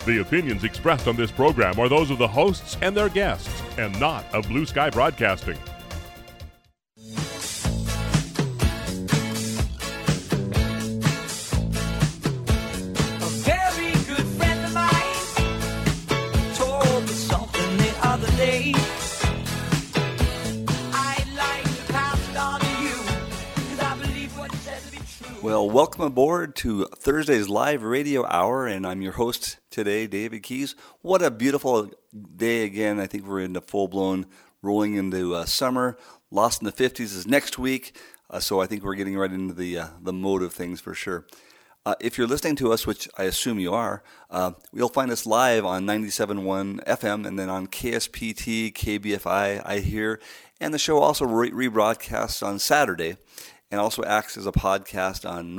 The opinions expressed on this program are those of the hosts and their guests, and not of Blue Sky Broadcasting. Well, welcome aboard to Thursday's live radio hour, and I'm your host today, David Keys. What a beautiful day again. I think we're into full-blown rolling into summer. Lost in the 50s is next week, so I think we're getting right into the mode of things for sure. If you're listening to us, which I assume you are, you'll find us live on 97.1 FM and then on KSPT, KBFI, I hear, and the show also rebroadcasts on Saturday, and also acts as a podcast on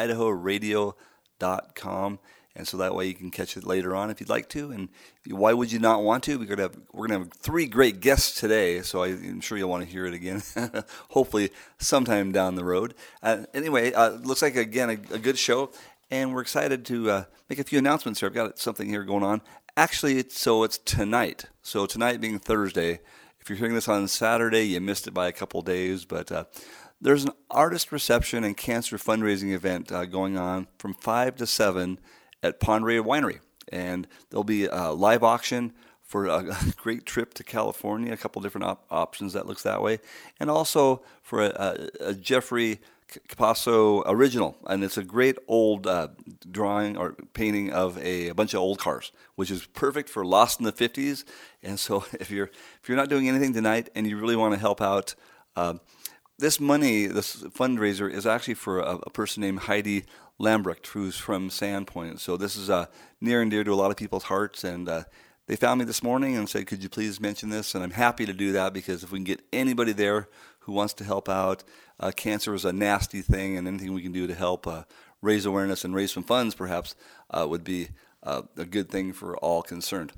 northidahoradio.com, and so that way you can catch it later on if you'd like to. And why would you not want to? We're gonna have three great guests today, so I'm sure you'll want to hear it again, hopefully sometime down the road. Anyway, looks like again a good show, and we're excited to make a few announcements here. I've got something here going on. Actually, it's tonight. So tonight being Thursday. If you're hearing this on Saturday, you missed it by a couple days, but there's an artist reception and cancer fundraising event going on from 5 to 7 at Pondray Winery. And there'll be a live auction for a great trip to California, a couple different options that looks that way. And also for a Jeffrey Capasso original. And it's a great old drawing or painting of a bunch of old cars, which is perfect for Lost in the 50s. And so if you're not doing anything tonight and you really want to help out, this fundraiser is actually for a person named Heidi Lambrecht, who's from Sandpoint. So this is near and dear to a lot of people's hearts, and they found me this morning and said, could you please mention this? And I'm happy to do that, because if we can get anybody there who wants to help out, cancer is a nasty thing, and anything we can do to help raise awareness and raise some funds perhaps would be a good thing for all concerned.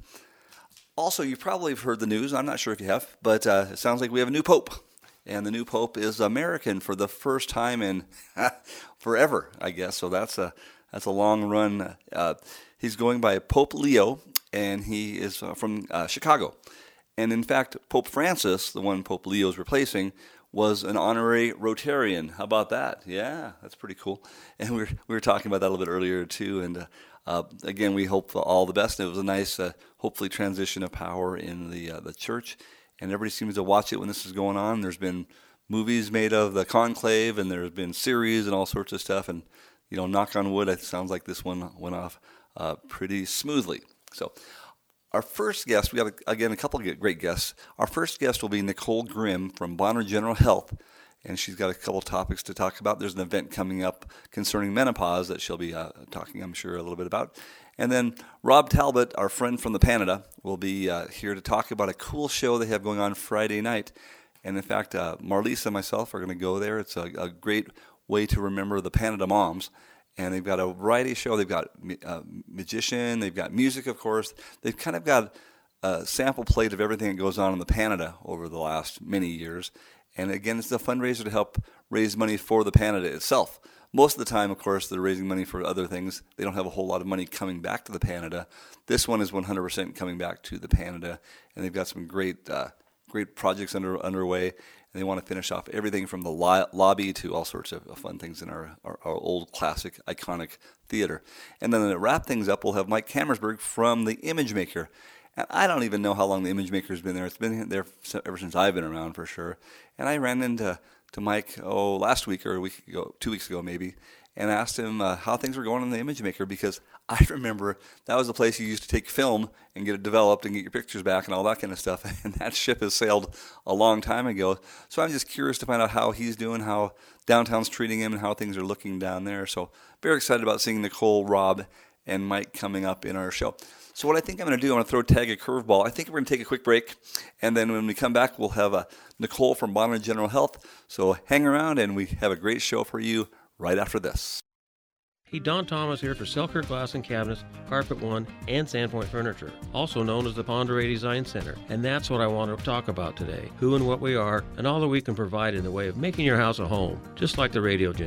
Also, you probably have heard the news. I'm not sure if you have, but it sounds like we have a new pope. And the new pope is American for the first time in forever, I guess. So that's a long run. He's going by Pope Leo, and he is from Chicago. And in fact, Pope Francis, the one Pope Leo is replacing, was an honorary Rotarian. How about that? Yeah, that's pretty cool. And we were talking about that a little bit earlier too. And again, we hope all the best. And it was a nice, hopefully, transition of power in the church. And everybody seems to watch it when this is going on. There's been movies made of the conclave, and there's been series and all sorts of stuff. And, knock on wood, it sounds like this one went off pretty smoothly. So our first guest, we have, again, a couple of great guests. Our first guest will be Nicole Grimm from Bonner General Health, and she's got a couple topics to talk about. There's an event coming up concerning menopause that she'll be talking, I'm sure, a little bit about. And then Rob Talbot, our friend from the Canada, will be here to talk about a cool show they have going on Friday night. And in fact, Marlisa and myself are going to go there. It's a great way to remember the Canada moms. And they've got a variety show. They've got magician. They've got music, of course. They've kind of got a sample plate of everything that goes on in the Canada over the last many years. And again, it's a fundraiser to help raise money for the Canada itself. Most of the time, of course, they're raising money for other things. They don't have a whole lot of money coming back to the Canada. This one is 100% coming back to the Canada, and they've got some great projects underway, and they want to finish off everything from the lobby to all sorts of fun things in our old classic, iconic theater. And then to wrap things up, we'll have Mike Hammersberg from the Image Maker. And I don't even know how long the Image Maker's been there. It's been there ever since I've been around, for sure. And I ran into Mike, last week or 2 weeks ago maybe, and asked him how things were going in the Image Maker, because I remember that was the place you used to take film and get it developed and get your pictures back and all that kind of stuff, and that ship has sailed a long time ago. So I'm just curious to find out how he's doing, how downtown's treating him, and how things are looking down there. So very excited about seeing Nicole, Rob, and Mike coming up in our show. So what I think I'm going to do, I'm going to throw tag a curveball. I think we're going to take a quick break, and then when we come back, we'll have Nicole from Bonner General Health. So hang around, and we have a great show for you right after this. Hey, Don Thomas here for Selkirk Glass and Cabinets, Carpet One, and Sandpoint Furniture, also known as the Ponderay Design Center. And that's what I want to talk about today, who and what we are, and all that we can provide in the way of making your house a home, just like the radio jingle.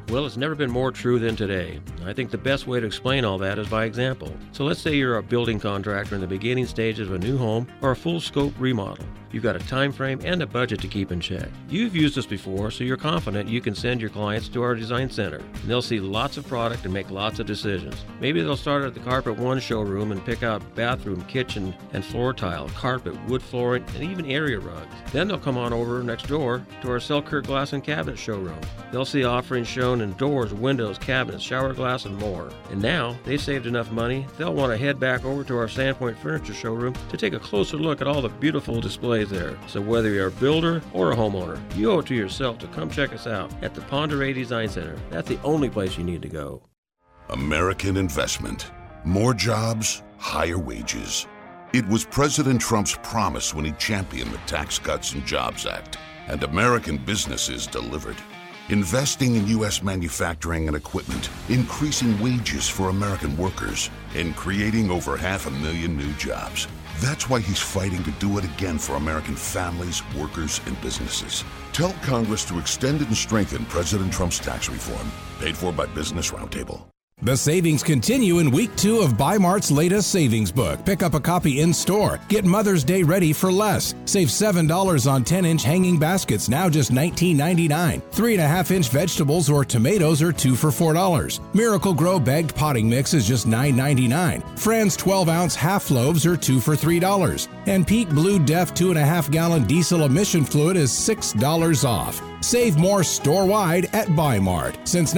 Well, it's never been more true than today. I think the best way to explain all that is by example. So let's say you're a building contractor in the beginning stages of a new home or a full scope remodel. You've got a time frame and a budget to keep in check. You've used us before, so you're confident you can send your clients to our design center. And they'll see lots of product and make lots of decisions. Maybe they'll start at the Carpet One showroom and pick out bathroom, kitchen, and floor tile, carpet, wood flooring, and even area rugs. Then they'll come on over next door to our Selkirk Glass and Cabinet showroom. They'll see offerings shown in doors, windows, cabinets, shower glass, and more. And now they've saved enough money, they'll want to head back over to our Sandpoint Furniture showroom to take a closer look at all the beautiful displays there. So whether you're a builder or a homeowner, you owe it to yourself to come check us out at the Ponderay Design Center. That's the only place you need to go. American investment. More jobs, higher wages. It was President Trump's promise when he championed the Tax Cuts and Jobs Act. And American businesses delivered. Investing in U.S. manufacturing and equipment, increasing wages for American workers, and creating over 500,000 new jobs. That's why he's fighting to do it again for American families, workers, and businesses. Tell Congress to extend and strengthen President Trump's tax reform. Paid for by Business Roundtable. The savings continue in week 2 of Bi-Mart's latest savings book. Pick up a copy in-store. Get Mother's Day ready for less. Save $7 on 10-inch hanging baskets, now just $19.99. 3.5-inch vegetables or tomatoes are 2 for $4. Miracle Grow bagged potting mix is just $9.99. Friends 12-ounce half loaves are 2 for $3. And Peak Blue Def 2.5-gallon diesel emission fluid is $6 off. Save more store-wide at Bi-Mart since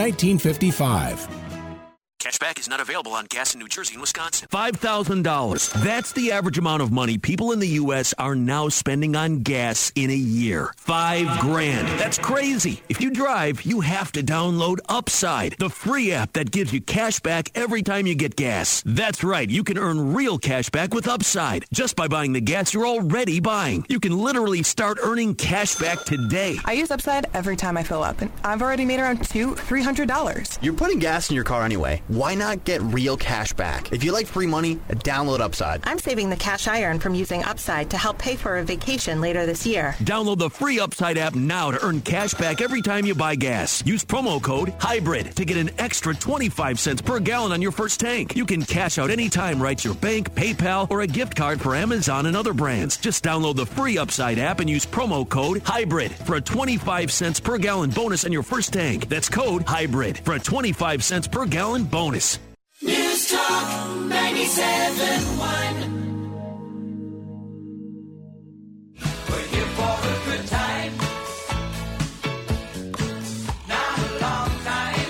1955. Cashback is not available on gas in New Jersey and Wisconsin. $5,000. That's the average amount of money people in the U.S. are now spending on gas in a year. $5,000. That's crazy. If you drive, you have to download Upside, the free app that gives you cash back every time you get gas. That's right. You can earn real cash back with Upside just by buying the gas you're already buying. You can literally start earning cash back today. I use Upside every time I fill up, and I've already made around $300. You're putting gas in your car anyway. Why not get real cash back? If you like free money, download Upside. I'm saving the cash I earn from using Upside to help pay for a vacation later this year. Download the free Upside app now to earn cash back every time you buy gas. Use promo code HYBRID to get an extra 25 cents per gallon on your first tank. You can cash out anytime right to your bank, PayPal, or a gift card for Amazon and other brands. Just download the free Upside app and use promo code HYBRID for a 25 cents per gallon bonus on your first tank. That's code HYBRID for a 25 cents per gallon bonus. News Talk 97.1. We're here for a good time. Not a long time.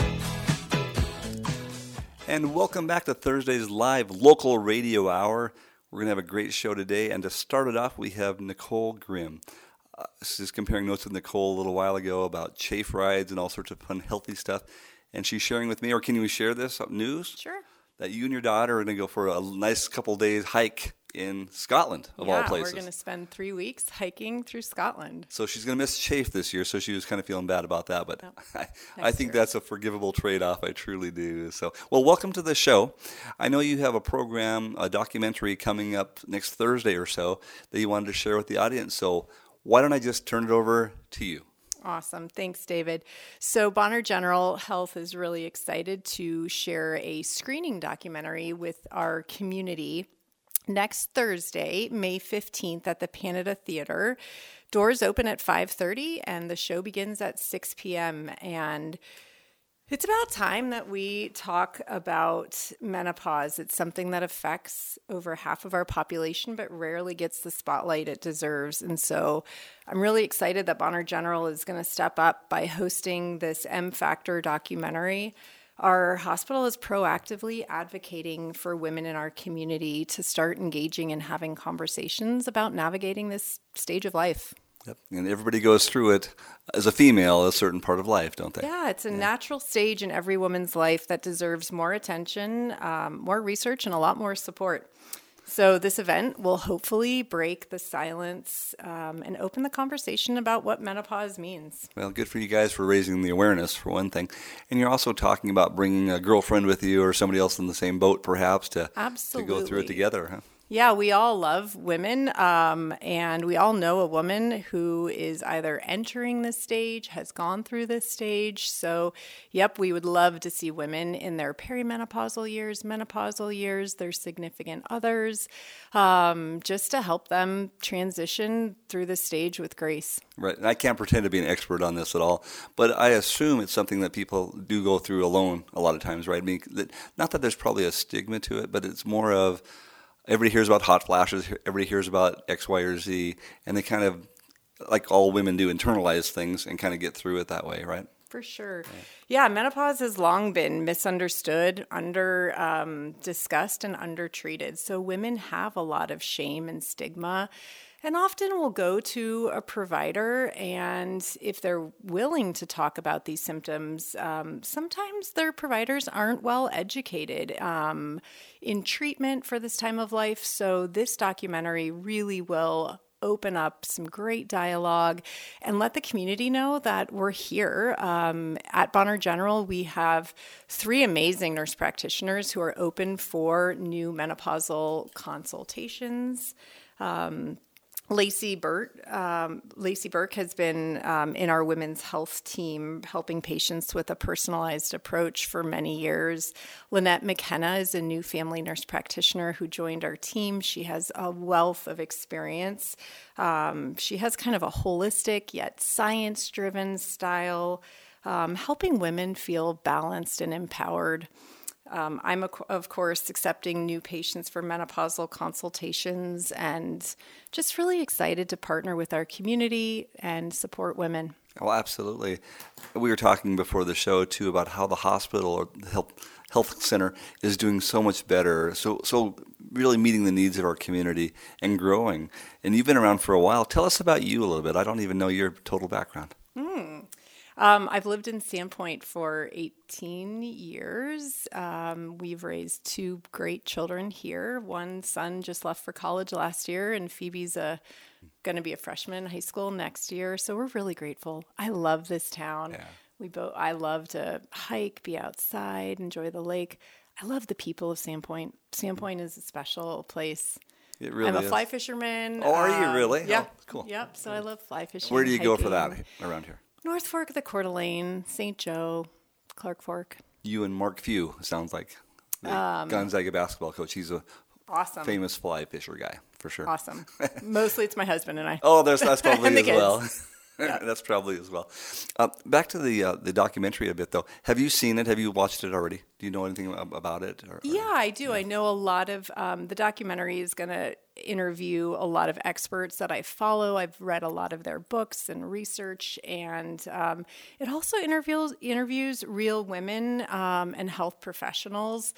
And welcome back to Thursday's live local radio hour. We're going to have a great show today. And to start it off, we have Nicole Grimm. Just comparing notes with Nicole a little while ago about chafe rides and all sorts of fun, healthy stuff. And she's sharing with me, or can we share this news? Sure. That you and your daughter are going to go for a nice couple days hike in Scotland, of all places. Yeah, we're going to spend 3 weeks hiking through Scotland. So she's going to miss chafe this year, so she was kind of feeling bad about that. But No, I think that's a forgivable trade-off. I truly do. So, well, welcome to the show. I know you have a program, a documentary coming up next Thursday or so that you wanted to share with the audience. So why don't I just turn it over to you? Awesome. Thanks, David. So Bonner General Health is really excited to share a screening documentary with our community next Thursday, May 15th at the Canada Theatre. Doors open at 5:30 and the show begins at 6 p.m. And it's about time that we talk about menopause. It's something that affects over half of our population, but rarely gets the spotlight it deserves. And so I'm really excited that Bonner General is going to step up by hosting this M Factor documentary. Our hospital is proactively advocating for women in our community to start engaging and having conversations about navigating this stage of life. Yep. And everybody goes through it as a female, a certain part of life, don't they? Yeah, it's a natural stage in every woman's life that deserves more attention, more research, and a lot more support. So this event will hopefully break the silence and open the conversation about what menopause means. Well, good for you guys for raising the awareness, for one thing. And you're also talking about bringing a girlfriend with you or somebody else in the same boat, perhaps, to go through it together, huh? Yeah, we all love women, and we all know a woman who is either entering this stage, has gone through this stage. So, yep, we would love to see women in their perimenopausal years, menopausal years, their significant others, just to help them transition through this stage with grace. Right, and I can't pretend to be an expert on this at all, but I assume it's something that people do go through alone a lot of times, right? I mean, not that there's probably a stigma to it, but it's more of everybody hears about hot flashes, everybody hears about X, Y, or Z, and they kind of, like all women do, internalize things and kind of get through it that way, right? For sure. Yeah, menopause has long been misunderstood, discussed, and undertreated. So women have a lot of shame and stigma, and often will go to a provider, and if they're willing to talk about these symptoms, sometimes their providers aren't well educated in treatment for this time of life. So this documentary really will open up some great dialogue and let the community know that we're here. At Bonner General, we have 3 amazing nurse practitioners who are open for new menopausal consultations. Lacey Burke has been in our women's health team helping patients with a personalized approach for many years. Lynette McKenna is a new family nurse practitioner who joined our team. She has a wealth of experience. She has kind of a holistic yet science-driven style, helping women feel balanced and empowered. I'm, of course, accepting new patients for menopausal consultations and just really excited to partner with our community and support women. Well, absolutely. We were talking before the show, too, about how the hospital or the health center is doing so much better, so really meeting the needs of our community and growing. And you've been around for a while. Tell us about you a little bit. I don't even know your total background. I've lived in Sandpoint for 18 years. We've raised 2 great children here. One son just left for college last year, and Phoebe's going to be a freshman in high school next year. So we're really grateful. I love this town. Yeah. I love to hike, be outside, enjoy the lake. I love the people of Sandpoint. Sandpoint is a special place. It really I'm a is. fly fisherman. Oh, are you really? Yeah. Oh, cool. Yep. So I love fly fishing. Where do you hiking. go for that around here? North Fork of the Coeur d'Alene, St. Joe, Clark Fork. You and Mark Few, sounds like. The Gonzaga basketball coach. He's a awesome famous fly fisher guy, for sure. Awesome. Mostly it's my husband and I. Oh, that's probably as kids. well. Yeah. That's probably as well. Back to the documentary a bit, though. Have you seen it? Have you watched it already? Do you know anything about it? Yeah, I do. Yeah. I know a lot of the documentary is going to interview a lot of experts that I follow. I've read a lot of their books and research, and it also interviews real women and health professionals.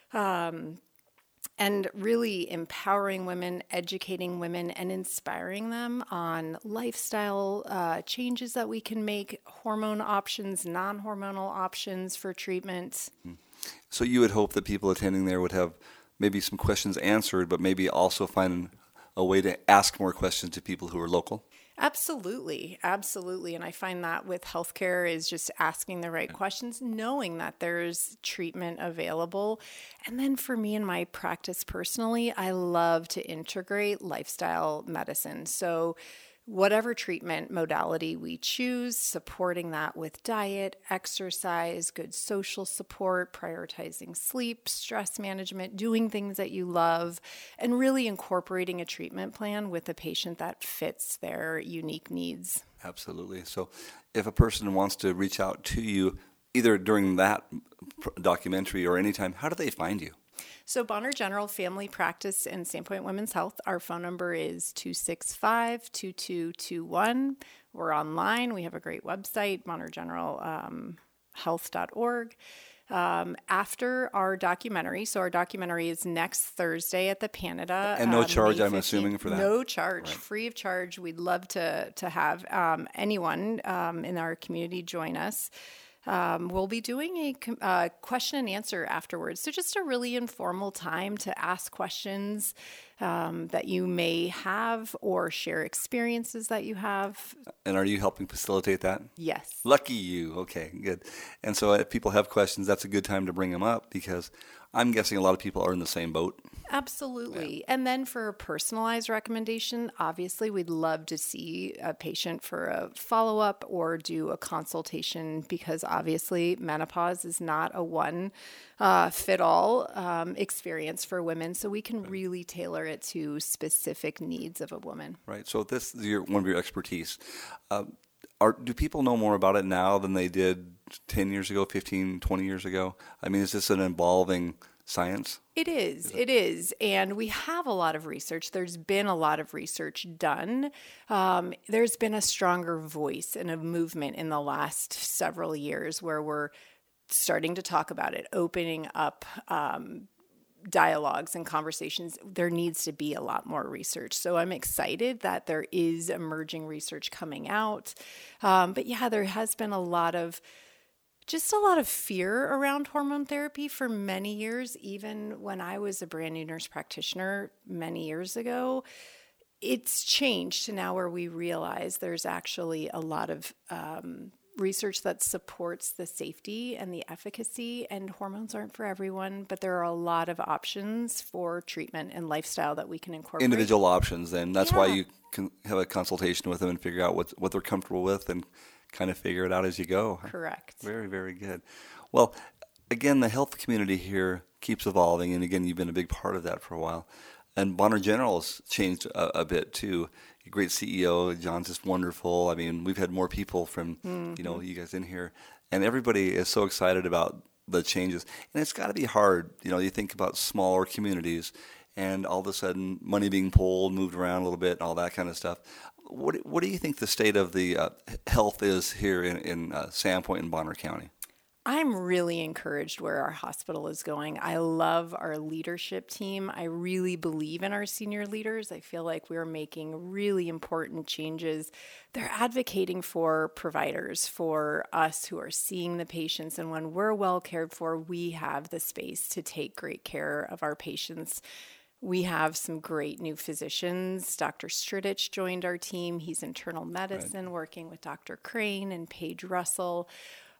And really empowering women, educating women, and inspiring them on lifestyle changes that we can make, hormone options, non-hormonal options for treatment. So you would hope that people attending there would have maybe some questions answered, but maybe also find a way to ask more questions to people who are local? Absolutely. Absolutely. And I find that with healthcare is just asking the right questions, knowing that there's treatment available. And then for me in my practice personally, I love to integrate lifestyle medicine. So whatever treatment modality we choose, supporting that with diet, exercise, good social support, prioritizing sleep, stress management, doing things that you love, and really incorporating a treatment plan with a patient that fits their unique needs. Absolutely. So if a person wants to reach out to you, either during that documentary or anytime, how do they find you? So Bonner General Family Practice and Sandpoint Women's Health, our phone number is 265-2221. We're online. We have a great website, bonnergeneralhealth.org. After our documentary, so our documentary is next Thursday at the Panada. And no charge, I'm assuming, for that? No charge, right. Free of charge. We'd love to have anyone in our community join us. We'll be doing a question and answer afterwards. So just a really informal time to ask questions that you may have or share experiences that you have. And are you helping facilitate that? Yes. Lucky you. Okay, good. And so if people have questions, that's a good time to bring them up, because I'm guessing a lot of people are in the same boat. Absolutely. Yeah. And then for a personalized recommendation, obviously we'd love to see a patient for a follow-up or do a consultation, because obviously menopause is not a one-fit-all experience for women. So we can really tailor it to specific needs of a woman. Right. So this is one of your expertise. Do people know more about it now than they did 10 years ago, 15, 20 years ago? I mean, is this an evolving science? It is. It is. And we have a lot of research. There's been a lot of research done. There's been a stronger voice and a movement in the last several years where we're starting to talk about it, opening up dialogues and conversations. There needs to be a lot more research. So I'm excited that there is emerging research coming out. But yeah, there has been a lot of fear around hormone therapy for many years. Even when I was a brand new nurse practitioner many years ago, it's changed to now where we realize there's actually a lot of research that supports the safety and the efficacy, and hormones aren't for everyone, but there are a lot of options for treatment and lifestyle that we can incorporate. Individual options, then. That's why you can have a consultation with them and figure out what they're comfortable with and kind of figure it out as you go. Correct. Very, very good. Well, again, the health community here keeps evolving, and again, you've been a big part of that for a while. And Bonner General has changed a bit too. A great CEO, John's just wonderful. I mean, we've had more people from you guys in here, and everybody is so excited about the changes. And it's got to be hard. You think about smaller communities, and all of a sudden, money being pulled, moved around a little bit, and all that kind of stuff. What do you think the state of the health is here in Sandpoint and Bonner County? I'm really encouraged where our hospital is going. I love our leadership team. I really believe in our senior leaders. I feel like we're making really important changes. They're advocating for providers, for us who are seeing the patients. And when we're well cared for, we have the space to take great care of our patients. We have some great new physicians. Dr. Stridich joined our team. He's internal medicine, working with Dr. Crane and Paige Russell.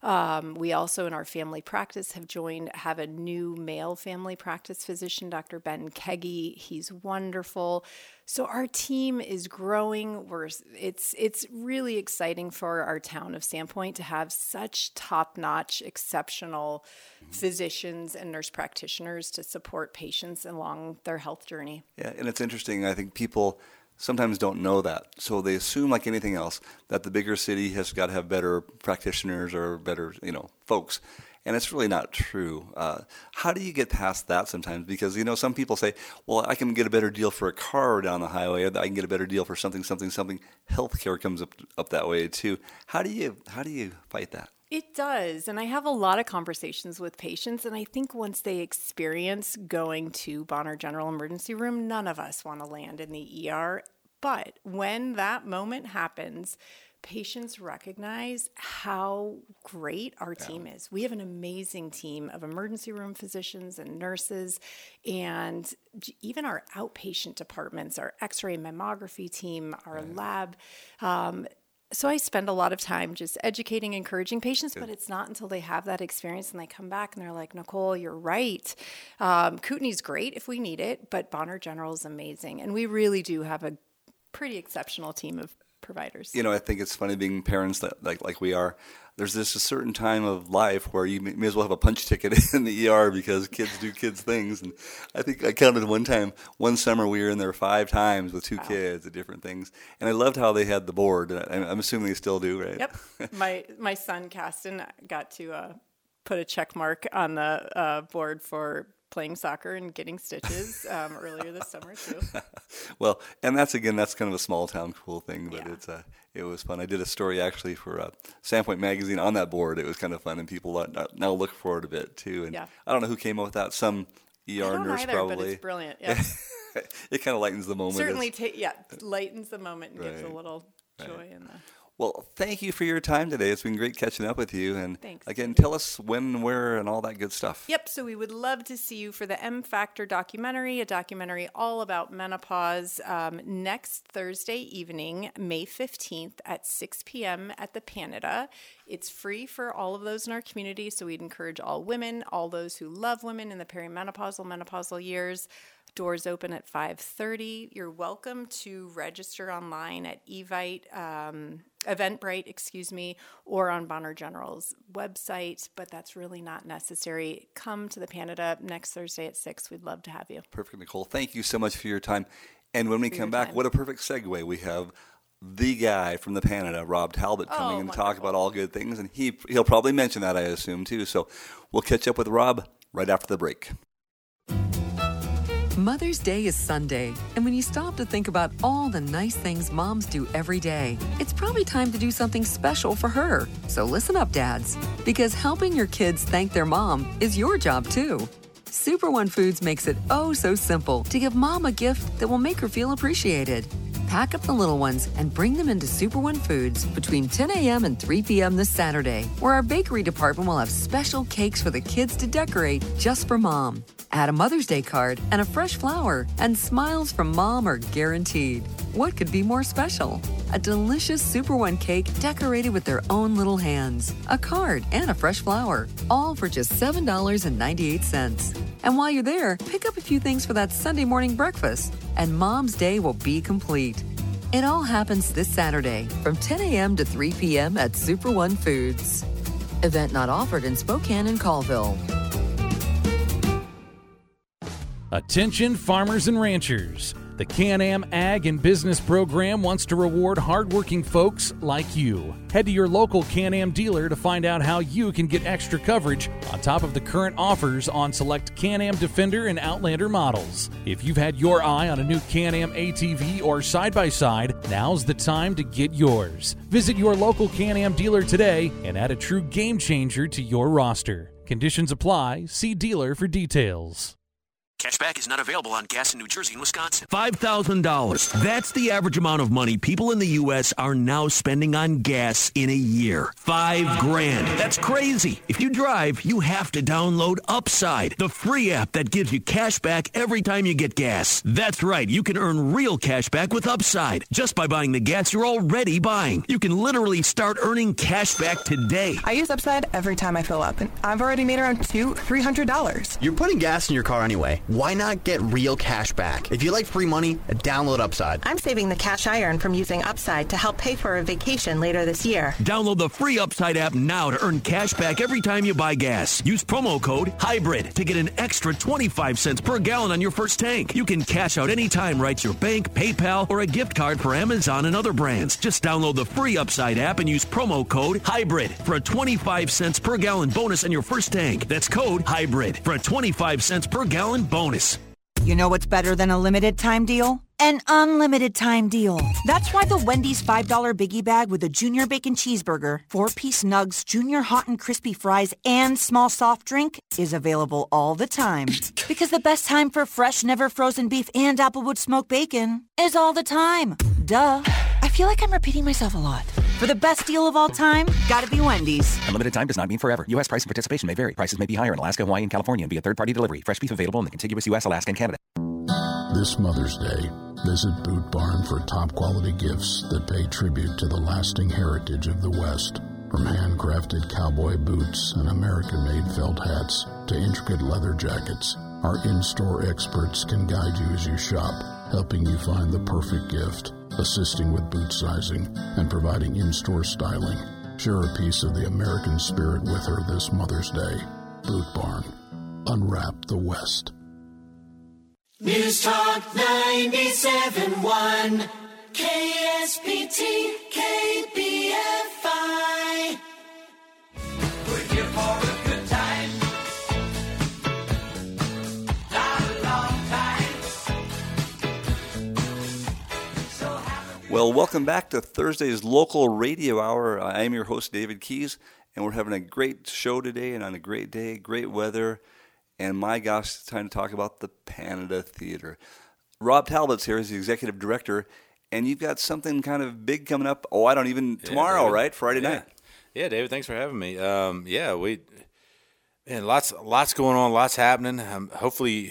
We also, in our family practice, have a new male family practice physician, Dr. Ben Keggy. He's wonderful. So our team is growing. It's really exciting for our town of Sandpoint to have such top-notch, exceptional physicians and nurse practitioners to support patients along their health journey. Yeah, and it's interesting. I think people sometimes don't know that. So they assume, like anything else, that the bigger city has got to have better practitioners or better, folks. And it's really not true. How do you get past that sometimes? Because, some people say, well, I can get a better deal for a car down the highway, or I can get a better deal for something. Healthcare comes up that way too. How do you fight that? It does. And I have a lot of conversations with patients. And I think once they experience going to Bonner General Emergency Room, none of us want to land in the ER. But when that moment happens, patients recognize how great our team is. We have an amazing team of emergency room physicians and nurses, and even our outpatient departments, our x-ray mammography team, our lab. So I spend a lot of time just educating, encouraging patients, but it's not until they have that experience and they come back and they're like, Nicole, you're right. Kootenai's great if we need it, but Bonner General is amazing. And we really do have a pretty exceptional team of providers. I think it's funny being parents that like we are. There's a certain time of life where you may as well have a punch ticket in the ER because kids do kids things. And I think I counted one summer we were in there 5 times with 2 kids at different things. And I loved how they had the board. I'm assuming they still do, right? Yep. My son, Caston, got to put a check mark on the board for playing soccer and getting stitches earlier this summer too. Well, and that's kind of a small town cool thing, but it was fun. I did a story actually for Sandpoint Magazine on that board. It was kind of fun, and people now look for it a bit too. And I don't know who came up with that. Some ER nurse probably. But it's brilliant. Yeah. It kind of lightens the moment. Certainly, lightens the moment and gives a little joy in the. Well, thank you for your time today. It's been great catching up with you. And Thanks. Again, tell us when, where, and all that good stuff. Yep, so we would love to see you for the M Factor documentary, a documentary all about menopause, next Thursday evening, May 15th at 6 p.m. at the Panada. It's free for all of those in our community, so we'd encourage all women, all those who love women in the menopausal years. Doors open at 5:30. You're welcome to register online at Eventbrite, or on Bonner General's website, but that's really not necessary. Come to the Panada next Thursday at 6. We'd love to have you. Perfect, Nicole. Thank you so much for your time. And when we come back, what a perfect segue. We have the guy from the Panada, Rob Talbot, coming and talk about all good things, and he'll probably mention that, I assume, too. So we'll catch up with Rob right after the break. Mother's Day is Sunday, and when you stop to think about all the nice things moms do every day, it's probably time to do something special for her. So listen up, dads, because helping your kids thank their mom is your job too. Super One Foods makes it oh so simple to give mom a gift that will make her feel appreciated. Pack up the little ones and bring them into Super One Foods between 10 a.m. and 3 p.m. this Saturday, where our bakery department will have special cakes for the kids to decorate just for mom. Add a Mother's Day card and a fresh flower, and smiles from mom are guaranteed. What could be more special? A delicious Super One cake decorated with their own little hands, a card, and a fresh flower, all for just $7.98. And while you're there, pick up a few things for that Sunday morning breakfast, and Mom's Day will be complete. It all happens this Saturday from 10 a.m. to 3 p.m. at Super One Foods. Event not offered in Spokane and Colville. Attention farmers and ranchers. The Can-Am Ag and Business Program wants to reward hardworking folks like you. Head to your local Can-Am dealer to find out how you can get extra coverage on top of the current offers on select Can-Am Defender and Outlander models. If you've had your eye on a new Can-Am ATV or side-by-side, now's the time to get yours. Visit your local Can-Am dealer today and add a true game changer to your roster. Conditions apply. See dealer for details. Cashback is not available on gas in New Jersey and Wisconsin. $5,000. That's the average amount of money people in the U.S. are now spending on gas in a year. $5,000. That's crazy. If you drive, you have to download Upside, the free app that gives you cash back every time you get gas. That's right. You can earn real cash back with Upside just by buying the gas you're already buying. You can literally start earning cash back today. I use Upside every time I fill up, and I've already made around $300. You're putting gas in your car anyway. Why not get real cash back? If you like free money, download Upside. I'm saving the cash I earn from using Upside to help pay for a vacation later this year. Download the free Upside app now to earn cash back every time you buy gas. Use promo code HYBRID to get an extra 25 cents per gallon on your first tank. You can cash out anytime right to your bank, PayPal, or a gift card for Amazon and other brands. Just download the free Upside app and use promo code HYBRID for a 25 cents per gallon bonus on your first tank. That's code HYBRID for a 25 cents per gallon bonus. You know what's better than a limited time deal? An unlimited time deal. That's why the Wendy's $5 Biggie Bag with a Junior Bacon Cheeseburger, 4-piece nugs, Junior Hot and Crispy Fries, and small soft drink is available all the time. Because the best time for fresh, never frozen beef and Applewood smoked bacon is all the time. Duh. I feel like I'm repeating myself a lot. For the best deal of all time, gotta be Wendy's. Unlimited time does not mean forever. U.S. price and participation may vary. Prices may be higher in Alaska, Hawaii, and California and via third-party delivery. Fresh beef available in the contiguous U.S., Alaska, and Canada. This Mother's Day, visit Boot Barn for top-quality gifts that pay tribute to the lasting heritage of the West. From handcrafted cowboy boots and American-made felt hats to intricate leather jackets, our in-store experts can guide you as you shop, helping you find the perfect gift, assisting with boot sizing, and providing in-store styling. Share a piece of the American spirit with her this Mother's Day. Boot Barn. Unwrap the West. News Talk 97.1 KSPT KBFI. We're here for a good time. Not a long time. Well, welcome back to Thursday's Local Radio Hour. I am your host, David Keys, and we're having a great show today and on a great day, great weather. And my gosh, it's time to talk about the Panada Theater. Rob Talbot's here. He's the executive director. and you've got something kind of big coming up. Oh, tomorrow, David. right? Friday night. Yeah, David, thanks for having me. Lots going on, lots happening. Hopefully,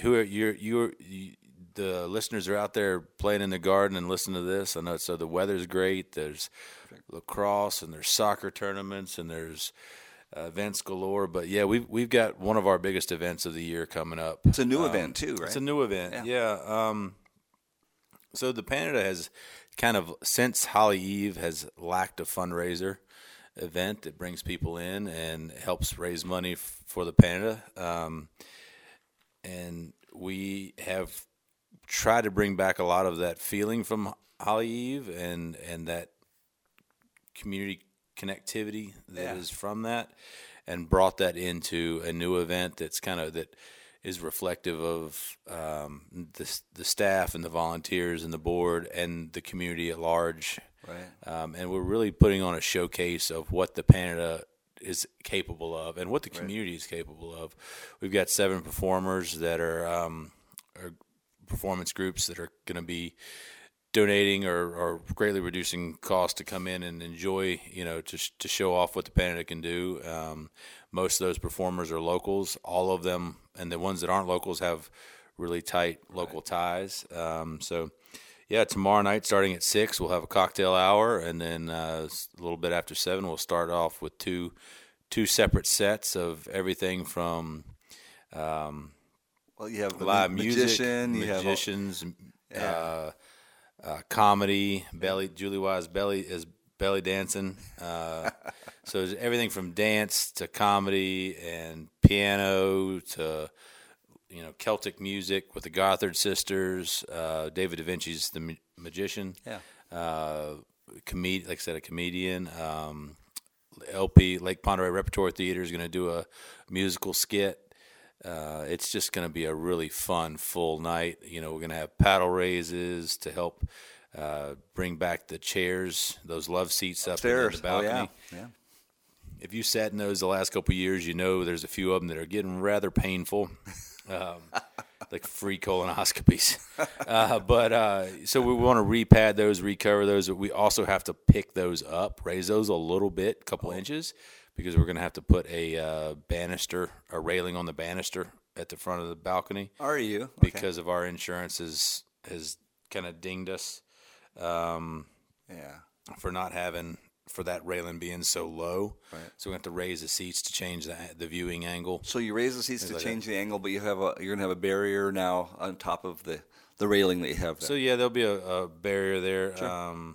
the listeners are out there playing in the garden and listening to this. I know the weather's great. There's lacrosse and there's soccer tournaments and there's events galore. But yeah, we've got one of our biggest events of the year coming up. It's a new event too, right? It's a new event. Yeah. So the Panada has kind of, since Holly Eve, has lacked a fundraiser event that brings people in and helps raise money for the Panada. And we have tried to bring back a lot of that feeling from Holly Eve and that community connectivity that is from that, and brought that into a new event that is reflective of the staff and the volunteers and the board and the community at large. Right. And we're really putting on a showcase of what the Panada is capable of and what the community is capable of. We've got 7 performers that are performance groups that are going to be donating or greatly reducing cost to come in and enjoy, to show off what the Panada can do. Most of those performers are locals, all of them, and the ones that aren't locals have really tight local ties. Tomorrow night starting at 6, we'll have a cocktail hour, and then a little bit after 7, we'll start off with two separate sets of everything from you have the live magician, magicians, comedy, Julie Wise is belly dancing. So it's everything from dance to comedy and piano to Celtic music with the Gothard sisters. David Da Vinci's the magician. Yeah. Like I said, a comedian. LP Lake Ponderay Repertory Theater is going to do a musical skit. It's just going to be a really fun, full night. We're going to have paddle raises to help bring back the chairs, those love seats up in the balcony. Oh, yeah. If you sat in those the last couple of years, there's a few of them that are getting rather painful, like free colonoscopies. So we want to repad those, recover those. But we also have to pick those up, raise those a little bit, a couple inches, because we're going to have to put a railing on the banister at the front of the balcony. Are you? Okay. Because of our insurance has kind of dinged us for that railing being so low. Right. So we have to raise the seats to change the viewing angle. So you raise the seats to change the angle, but you're going to have a barrier now on top of the railing that you have there. So yeah, there'll be a barrier there. Sure.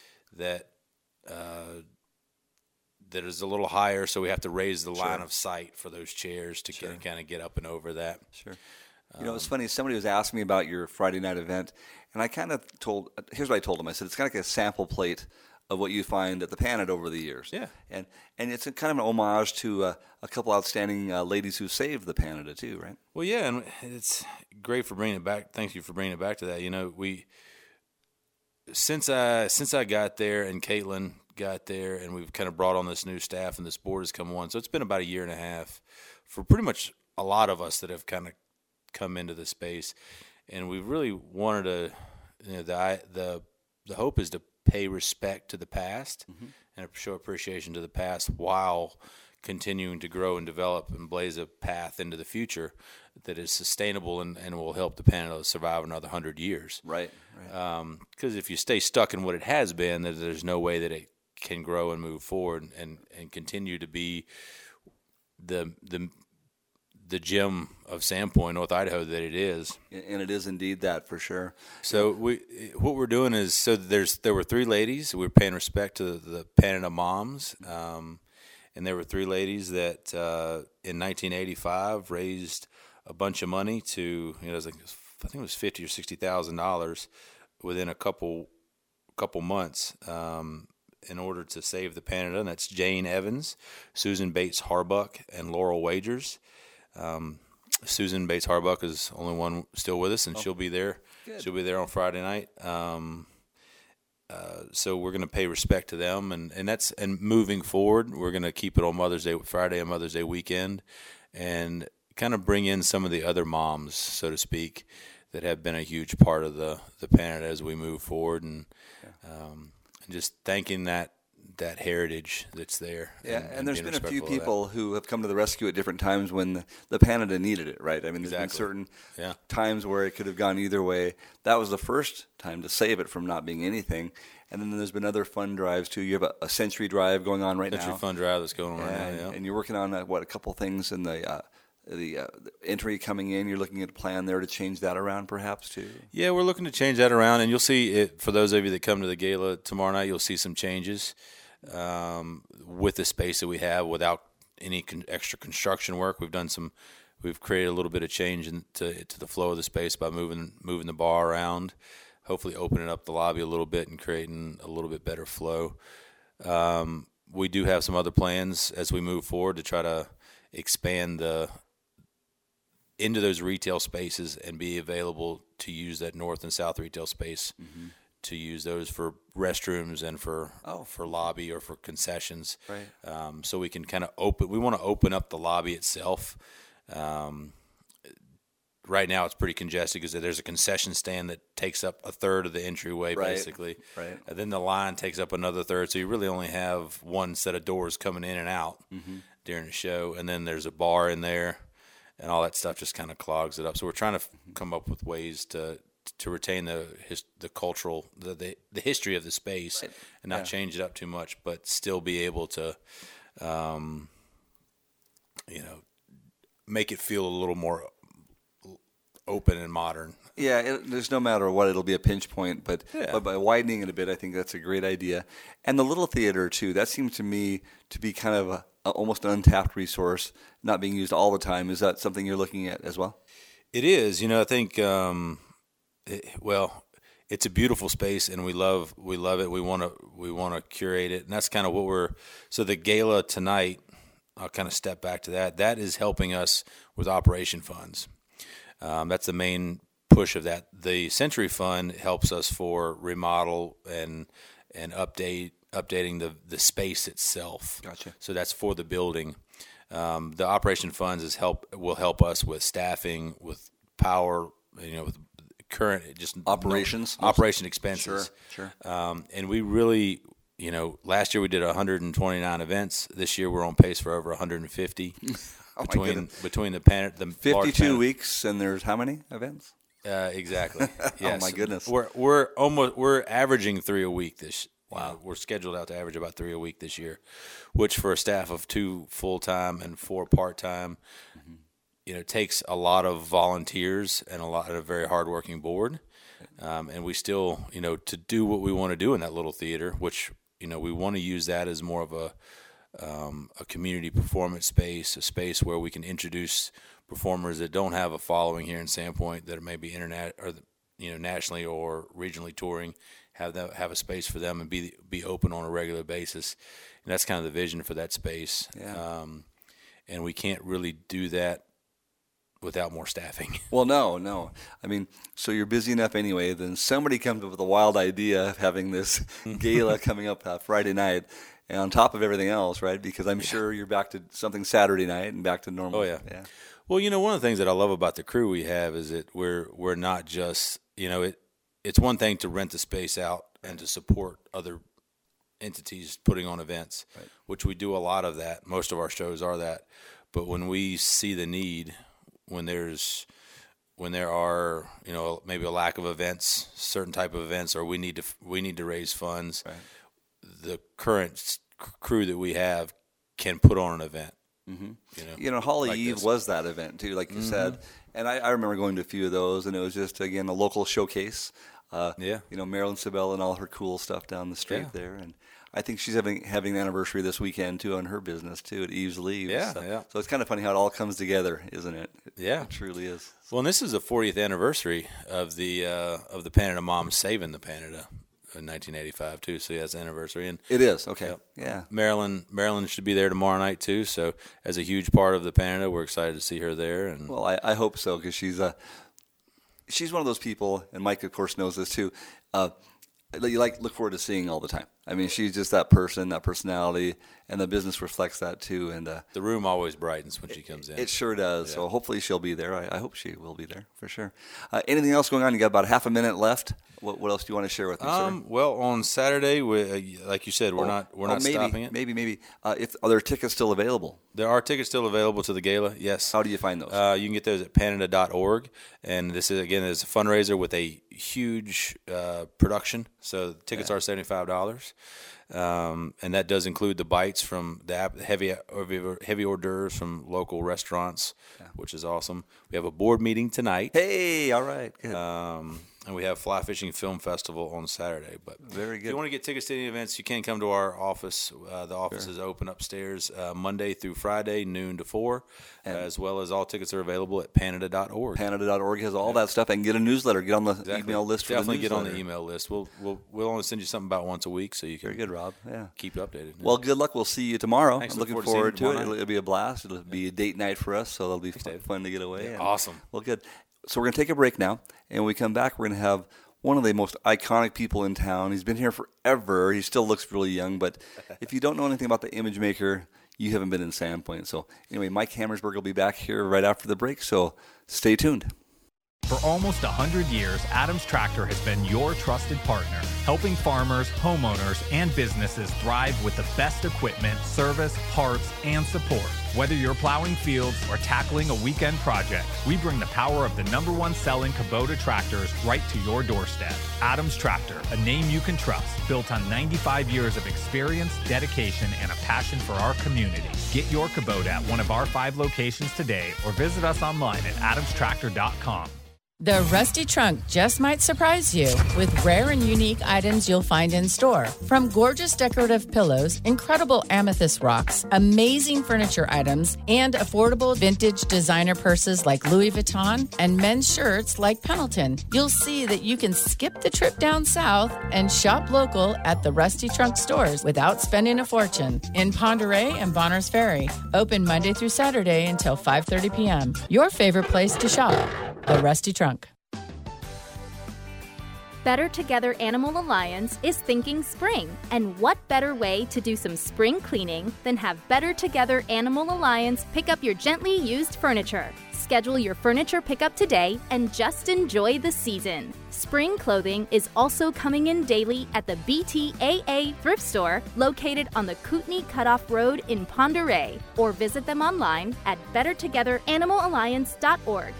That is a little higher, so we have to raise the line of sight for those chairs to kind of get up and over that. Sure. It's funny. Somebody was asking me about your Friday night event, and I kind of here's what I told them. I said, it's kind of like a sample plate of what you find at the Panada over the years. Yeah. And it's a kind of an homage to a couple outstanding ladies who saved the Panada too, right? Well, yeah, and it's great for bringing it back. Thank you for bringing it back to that. Since I got there and Caitlin got there, and we've kind of brought on this new staff and this board has come on. So it's been about a year and a half for pretty much a lot of us that have kind of come into the space, and we really wanted to. The hope is to pay respect to the past and show appreciation to the past while continuing to grow and develop and blaze a path into the future that is sustainable and will help the Panada survive another 100 years. Right. Because if you stay stuck in what it has been, there's no way that it can grow and move forward and continue to be the gem of Sandpoint, North Idaho that it is. And it is indeed that, for sure. So what we're doing is, there were 3 ladies. We were paying respect to the Panada moms, and there were 3 ladies that in 1985 raised a bunch of money to, I think it was $50,000 or $60,000 within a couple months. In order to save the Panada, and that's Jane Evans, Susan Bates Harbuck, and Laurel Wagers. Susan Bates Harbuck is the only one still with us, and she'll be there. Good. She'll be there on Friday night. So we're going to pay respect to them, and moving forward, we're going to keep it on Mother's Day Friday and Mother's Day weekend, and kind of bring in some of the other moms, so to speak, that have been a huge part of the Panda as we move forward, and just thanking that heritage that's there. Yeah, and there's been a few people who have come to the rescue at different times when the Panda needed it, right? I mean, there's been certain times where it could have gone either way. That was the first time to save it from not being anything. And then there's been other fund drives, too. You have a Century Drive going on right now. Century Fund Drive that's going on right now, yeah. And you're working on, a couple things in the entry coming in. You're looking at a plan there to change that around perhaps, too? Yeah, we're looking to change that around. And you'll see, it for those of you that come to the gala tomorrow night, you'll see some changes with the space that we have without any extra construction work. We've created a little bit of change to the flow of the space by moving the bar around, hopefully opening up the lobby a little bit and creating a little bit better flow. We do have some other plans as we move forward to try to expand into those retail spaces and be available to use that north and south retail space. Mm-hmm. To use those for restrooms and for lobby or for concessions. Right. So we can kind of we want to open up the lobby itself. Right now it's pretty congested because there's a concession stand that takes up a third of the entryway, basically. Right. And then the line takes up another third. So you really only have one set of doors coming in and out during the show. And then there's a bar in there, and all that stuff just kind of clogs it up. So we're trying to come up with ways to retain the cultural, the history of the space, and not change it up too much, but still be able to, make it feel a little more open and modern. Yeah, there's no matter what, it'll be a pinch point, but by widening it a bit, I think that's a great idea. And the little theater too, that seems to me to be kind of almost an untapped resource, not being used all the time. Is that something you're looking at as well? It is. I think. It's a beautiful space, and we love it. We want to curate it, and that's kind of what we're. So the gala tonight, I'll kind of step back to that. That is helping us with operation funds. That's the main push of that. The Century Fund helps us for remodel and updating the space itself. Gotcha. So that's for the building. The operation funds will help us with staffing, with power, with current operation expenses. Sure. And we really, last year we did 129 events. This year we're on pace for over 150 between the 52 weeks, and there's how many events? Exactly. Yes. Oh my goodness. We're averaging 3 a week this. Wow. We're scheduled out to average about 3 a week this year, which for a staff of 2 full-time and 4 part-time, takes a lot of volunteers and a very hardworking board. And we still, to do what we want to do in that little theater, which, we want to use that as more of a community performance space, a space where we can introduce performers that don't have a following here in Sandpoint, that are maybe nationally or regionally touring, have a space for them and be open on a regular basis. And that's kind of the vision for that space. Yeah. And we can't really do that without more staffing. Well, no. I mean, so you're busy enough anyway, then somebody comes up with a wild idea of having this gala coming up Friday night, and on top of everything else, right? Because I'm sure you're back to something Saturday night and back to normal. Oh, yeah. Well, one of the things that I love about the crew we have is that we're not just, it's one thing to rent the space out and to support other entities putting on events, which we do a lot of that. Most of our shows are that. But when we see the need, when there are maybe a lack of events, certain type of events, or we need to raise funds, the current crew that we have can put on an event. Mm-hmm. Holly Eve was that event too, like you said, and I remember going to a few of those, and it was just again a local showcase. Marilyn Sibel and all her cool stuff down the street there, and I think she's having an anniversary this weekend too on her business too at Eve's Leaves. So it's kind of funny how it all comes together, isn't it? It truly is. Well, and this is the 40th anniversary of the Panda Moms saving the Panda in 1985 too. So that's the anniversary, and it is okay. Yeah, Marilyn should be there tomorrow night too. So as a huge part of the Panda, we're excited to see her there. And well, I hope so, because she's one of those people, and Mike of course knows this too. You look forward to seeing all the time. I mean, she's just that person, that personality, and the business reflects that too. And the room always brightens when she comes in. It sure does. Yeah. So hopefully she'll be there. I hope she will be there for sure. Anything else going on? You got about half a minute left. What else do you want to share with me, sir? Well, on Saturday, like you said, we're not stopping it. Maybe. Are there tickets still available? There are tickets still available to the gala. Yes. How do you find those? You can get those at Panada.org, and this is a fundraiser with a huge production. So the tickets are $75. And that does include the bites from the heavy hors d'oeuvres from local restaurants, which is awesome. We have a board meeting tonight. Hey, all right, good. And we have Fly Fishing Film Festival on Saturday. But very good. If you want to get tickets to any events, you can come to our office. The office is open upstairs Monday through Friday, noon to 4, as well as all tickets are available at Panada.org. Panada.org has all that stuff. And get a newsletter. Get on the email list for Definitely the newsletter. get on the email list. We'll only send you something about once a week, so you can. Very good, Rob. Yeah. Keep updated. Well, good luck. We'll see you tomorrow. Thanks. I'm looking forward to it. It'll be a blast. It'll be a date night for us, so it'll be fun to get away. Yeah, awesome. Well, good. So we're going to take a break now, and when we come back, we're going to have one of the most iconic people in town. He's been here forever. He still looks really young, but if you don't know anything about the Image Maker, you haven't been in Sandpoint. So anyway, Mike Hammersberg will be back here right after the break, so stay tuned. For almost 100 years, Adams Tractor has been your trusted partner, helping farmers, homeowners, and businesses thrive with the best equipment, service, parts, and support. Whether you're plowing fields or tackling a weekend project, we bring the power of the #1 selling Kubota tractors right to your doorstep. Adams Tractor, a name you can trust, built on 95 years of experience, dedication, and a passion for our community. Get your Kubota at one of our 5 locations today or visit us online at adamstractor.com. The Rusty Trunk just might surprise you with rare and unique items you'll find in store. From gorgeous decorative pillows, incredible amethyst rocks, amazing furniture items, and affordable vintage designer purses like Louis Vuitton and men's shirts like Pendleton, you'll see that you can skip the trip down south and shop local at the Rusty Trunk stores without spending a fortune. In Ponderay and Bonners Ferry, open Monday through Saturday until 5:30 p.m. Your favorite place to shop. The Rusty Trunk. Better Together Animal Alliance is thinking spring. And what better way to do some spring cleaning than have Better Together Animal Alliance pick up your gently used furniture. Schedule your furniture pickup today and just enjoy the season. Spring clothing is also coming in daily at the BTAA thrift store located on the Kootenai Cutoff Road in Ponderay, or visit them online at bettertogetheranimalalliance.org.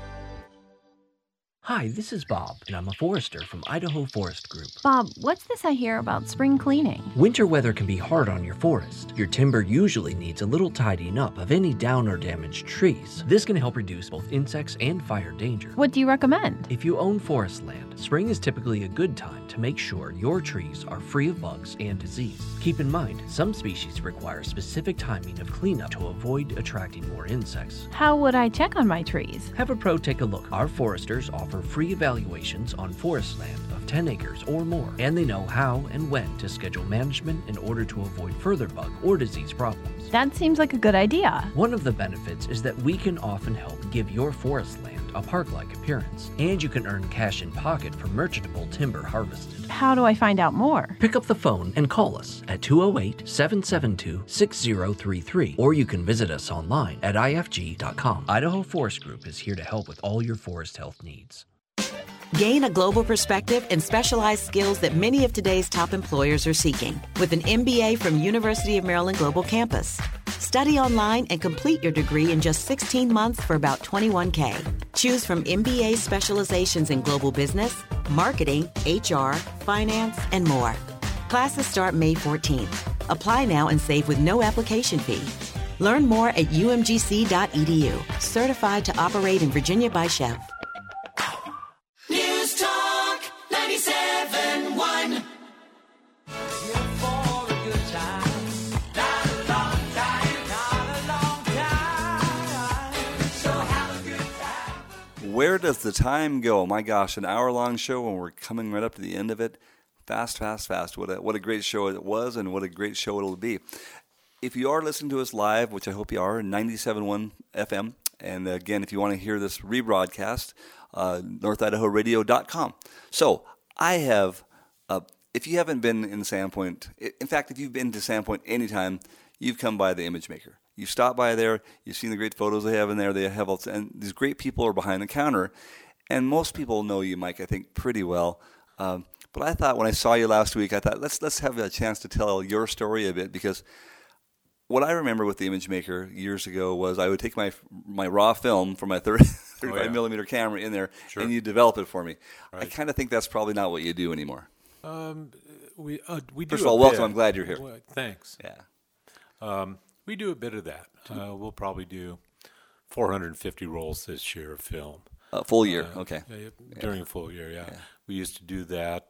Hi, this is Bob, and I'm a forester from Idaho Forest Group. Bob, what's this I hear about spring cleaning? Winter weather can be hard on your forest. Your timber usually needs a little tidying up of any down or damaged trees. This can help reduce both insects and fire danger. What do you recommend? If you own forest land, spring is typically a good time to make sure your trees are free of bugs and disease. Keep in mind, some species require specific timing of cleanup to avoid attracting more insects. How would I check on my trees? Have a pro take a look. Our foresters offer free evaluations on forest land of 10 acres or more, and they know how and when to schedule management in order to avoid further bug or disease problems. That seems like a good idea. One of the benefits is that we can often help give your forest land a park-like appearance, and you can earn cash in pocket for merchantable timber harvested. How do I find out more? Pick up the phone and call us at 208-772-6033, or you can visit us online at ifg.com. Idaho Forest Group is here to help with all your forest health needs. Gain a global perspective and specialized skills that many of today's top employers are seeking with an MBA from University of Maryland Global Campus. Study online and complete your degree in just 16 months for about $21K. Choose from MBA specializations in global business, marketing, HR, finance, and more. Classes start May 14th. Apply now and save with no application fee. Learn more at umgc.edu. Certified to operate in Virginia by Chev. News Talk 97.1. Where does the time go? My gosh, an hour-long show and we're coming right up to the end of it. Fast, fast, fast. What a great show it was and what a great show it'll be. If you are listening to us live, which I hope you are, 97.1 FM, and again, if you want to hear this rebroadcast, NorthIdahoRadio.com. So I have if you haven't been in Sandpoint, in fact, if you've been to Sandpoint anytime, you've come by the Image Maker. You've stopped by there. You've seen the great photos they have in there. They have and these great people are behind the counter. And most people know you, Mike, I think, pretty well. But I thought when I saw you last week, I thought let's have a chance to tell your story a bit, because what I remember with the Image Maker years ago was I would take my raw film from my 35 millimeter camera in there, and you develop it for me. Right. I kind of think that's probably not what you do anymore. We do. First of all, welcome. I'm glad you're here. Well, thanks. Yeah. We do a bit of that. We'll probably do 450 rolls this year of film. Full year, okay. During a full year, yeah. We used to do that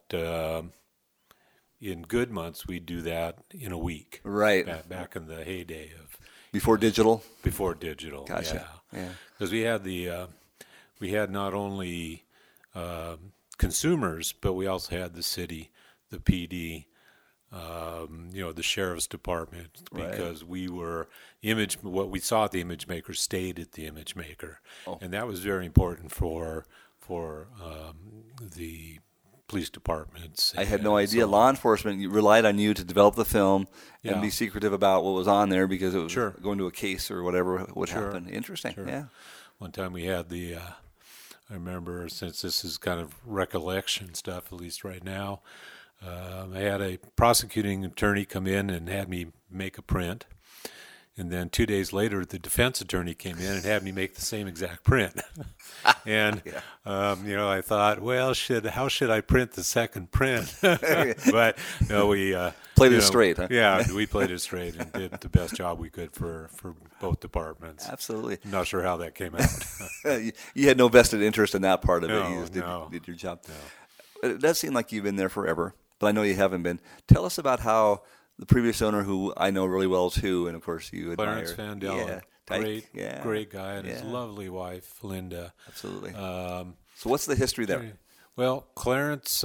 in good months. We'd do that in a week. Right. Back in the heyday of before digital. Before digital. Gotcha. Yeah. Because we had not only consumers, but we also had the city, the PD, the sheriff's department, because we were what we saw at the Image Maker stayed at the Image Maker, and that was very important for the police departments. I had no idea. Law enforcement relied on you to develop the film and be secretive about what was on there, because it was going to a case or whatever would happen. Interesting. Sure. Yeah. One time we had I remember, since this is kind of recollection stuff, at least right now, I had a prosecuting attorney come in and had me make a print. And then 2 days later, the defense attorney came in and had me make the same exact print. And, I thought, well, how should I print the second print? But, no, we... played it straight, huh? Yeah, we played it straight and did the best job we could for both departments. Absolutely. I'm not sure how that came out. You had no vested interest in that part of it. No, You just did your job. No. It does seem like you've been there forever, but I know you haven't been. Tell us about how the previous owner, who I know really well too, and of course you admire, Clarence Van Dellen, great guy, and his lovely wife, Linda. Absolutely. So what's the history there? Well, Clarence,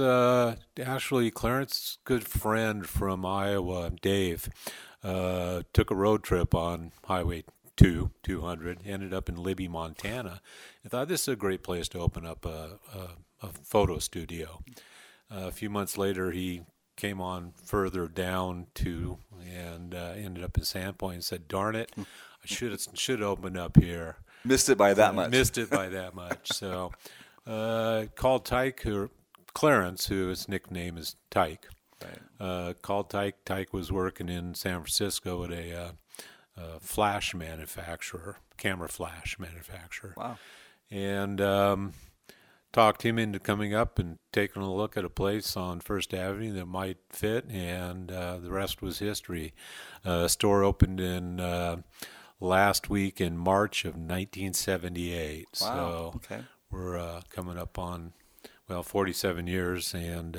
good friend from Iowa, Dave, took a road trip on Highway 200, ended up in Libby, Montana. I thought this is a great place to open up a photo studio. A few months later, he came on further down and ended up in Sandpoint and said, darn it, I should open up here. Missed it by that much. So called Tyke, Clarence, who his nickname is Tyke. Right. Called Tyke. Tyke was working in San Francisco at a flash manufacturer, camera flash manufacturer. Wow. And talked him into coming up and taking a look at a place on First Avenue that might fit, and the rest was history. Store opened in last week in March of 1978. Wow. So we're coming up on 47 years, and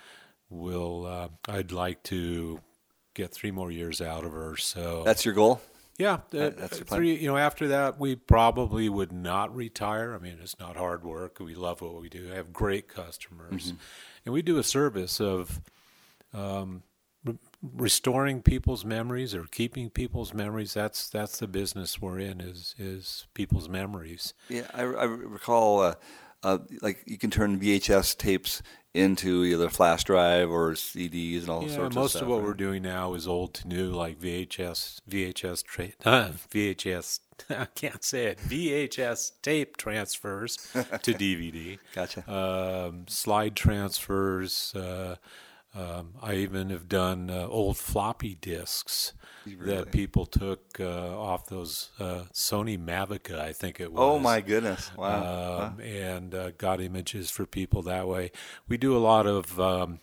I'd like to get 3 more years out of her. So that's your goal? Yeah, that's your plan. After that, we probably would not retire. I mean, it's not hard work. We love what we do. We have great customers, and we do a service of restoring people's memories or keeping people's memories. That's the business we're in, is people's memories. Yeah, I recall like you can turn VHS tapes into either flash drive or CDs and all sorts of stuff. Most of what we're doing now is old to new, like VHS I can't say it. VHS tape transfers to DVD. Gotcha. Slide transfers. I even have done old floppy disks that people took off those Sony Mavica, I think it was. Oh my goodness! Wow. And got images for people that way. We do a lot of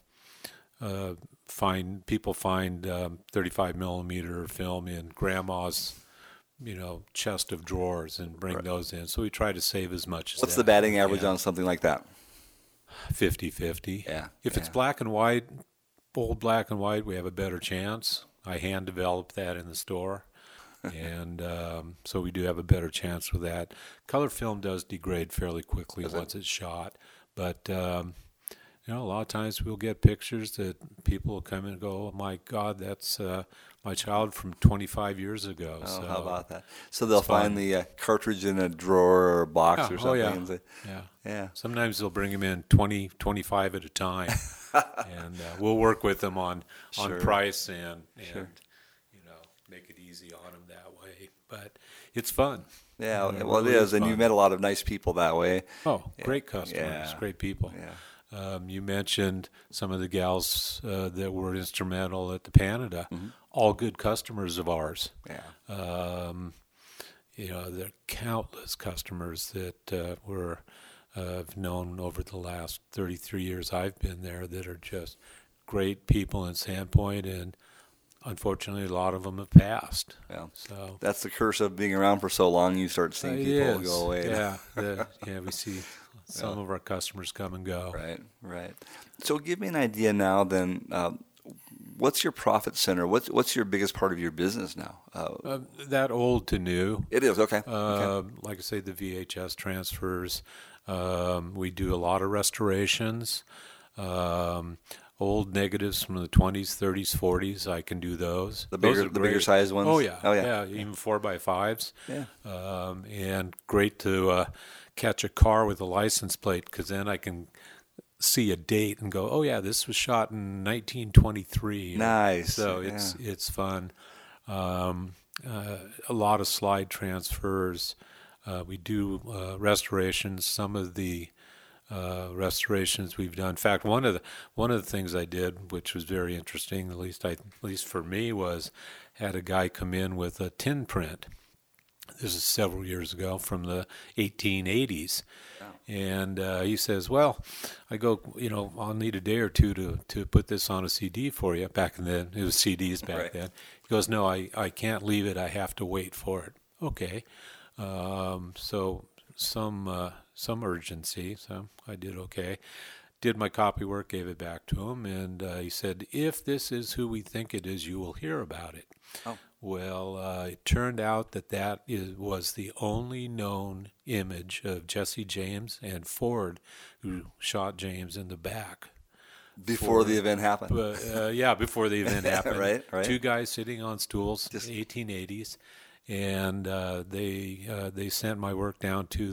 people find 35 millimeter film in grandma's chest of drawers and bring those in. So we try to save as much as What's the batting average on something like that? 50-50. Yeah. If it's black and white, old black and white, we have a better chance. I hand developed that in the store. And so we do have a better chance with that. Color film does degrade fairly quickly once it's shot. But, a lot of times we'll get pictures that people will come in and go, oh, my God, that's my child from 25 years ago. Oh, so how about that? So they'll find the cartridge in a drawer or a box or something. Yeah. Sometimes they'll bring them in 20, 25 at a time. and we'll work with them on Sure. price and Sure. make it easy on them that way. But it's fun. Yeah, It well, it really is, and fun. you met a lot of nice people that way. Oh, great customers, Yeah. great people. Yeah. You mentioned some of the gals that were instrumental at the Panada, all good customers of ours. Yeah. There are countless customers that I've known over the last 33 years I've been there that are just great people in Sandpoint, and unfortunately, a lot of them have passed. Yeah. So That's the curse of being around for so long. You start seeing people go away. Yeah, we see some of our customers come and go. Right. So give me an idea now then, what's your profit center? What's your biggest part of your business now? That old to new. It is, okay. Like I say, the VHS transfers. We do a lot of restorations. Old negatives from the 20s, 30s, 40s, I can do those. The Those are bigger great. size ones? Oh, yeah. Oh, yeah. Even 4x5s. Yeah. And great to catch a car with a license plate, because then I can see a date and go, oh, yeah, this was shot in 1923. Nice. So it's fun. A lot of slide transfers. We do restorations. Some of the restorations we've done. In fact, one of the things I did, which was very interesting, at least for me, was had a guy come in with a tin print. This is several years ago, from the 1880s. And he says, well, I go, I'll need a day or two to put this on a CD for you. Back then, it was CDs back then. He goes, no, I can't leave it. I have to wait for it. Okay. So some urgency, so I did okay. Did my copy work, gave it back to him, and he said, if this is who we think it is, you will hear about it. Oh. Well, it turned out that was the only known image of Jesse James and Ford, who shot James in the back. Before the event happened. Before the event happened. Right. Two guys sitting on stools, 1880s. And they sent my work down to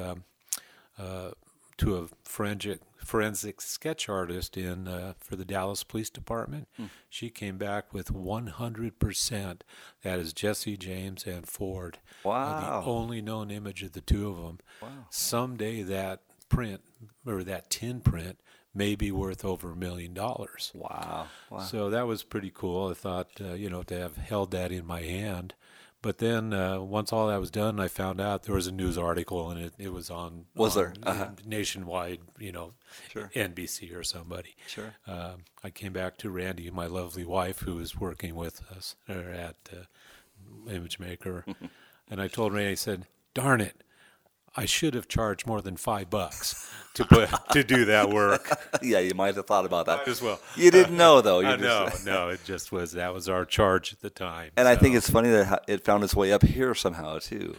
to a forensic sketch artist for the Dallas Police Department. She came back with 100%. That is Jesse James and Ford. Wow. The only known image of the two of them. Wow. Someday that print, or that tin print, may be worth over $1 million. Wow. So that was pretty cool. I thought, to have held that in my hand. But then once all that was done, I found out there was a news article, and it was on nationwide, Sure. NBC or somebody. Sure. I came back to Randy, my lovely wife, who was working with us at ImageMaker, and I told Randy, I said, darn it, I should have charged more than $5 to do that work. Yeah, you might have thought about that. Might as well. You didn't know, though. No, it just was. That was our charge at the time. And I think it's funny that it found its way up here somehow, too.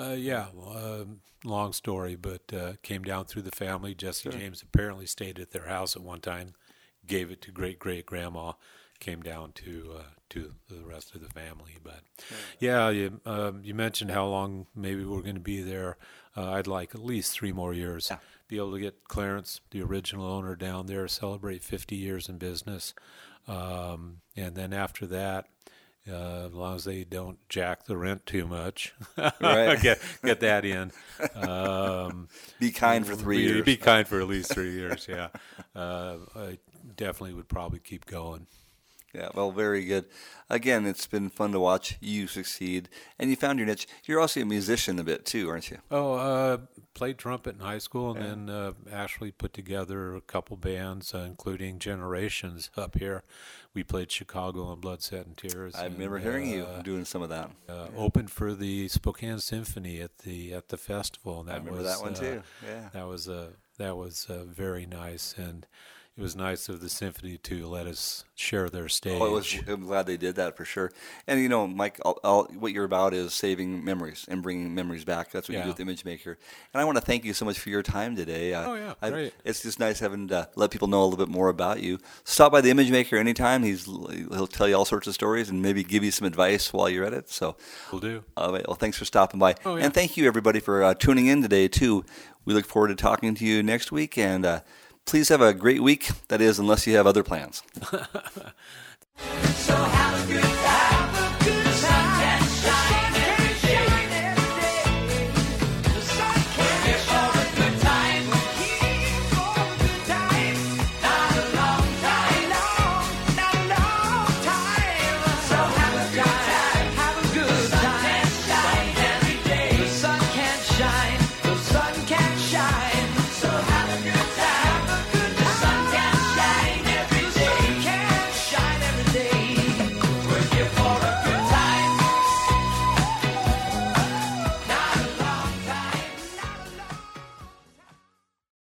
Long story, but came down through the family. Jesse James apparently stayed at their house at one time, gave it to great-great-grandma, came down to the rest of the family. But you mentioned how long maybe we're going to be there. I'd like at least 3 more years. Yeah. Be able to get Clarence, the original owner, down there, celebrate 50 years in business. And then after that, as long as they don't jack the rent too much, right. get that in. Be kind for 3 years. Be kind for at least 3 years, yeah. I definitely would probably keep going. Yeah, well, very good. Again, it's been fun to watch you succeed, and you found your niche. You're also a musician a bit too, aren't you? Played trumpet in high school, and then actually put together a couple bands, including Generations up here. We played Chicago and Blood, Sweat, and Tears. I remember hearing you doing some of that. Opened for the Spokane Symphony at the festival. And I remember that one too. Yeah, that was very nice, and it was nice of the symphony to let us share their stage. I'm glad they did that for sure. And Mike, what you're about is saving memories and bringing memories back. That's what you do with ImageMaker. And I want to thank you so much for your time today. Great. It's just nice having to let people know a little bit more about you. Stop by the ImageMaker anytime. He'll tell you all sorts of stories and maybe give you some advice while you're at it. So will do. Well, thanks for stopping by. And thank you everybody for tuning in today too. We look forward to talking to you next week, and Please have a great week. That is, unless you have other plans. So have a good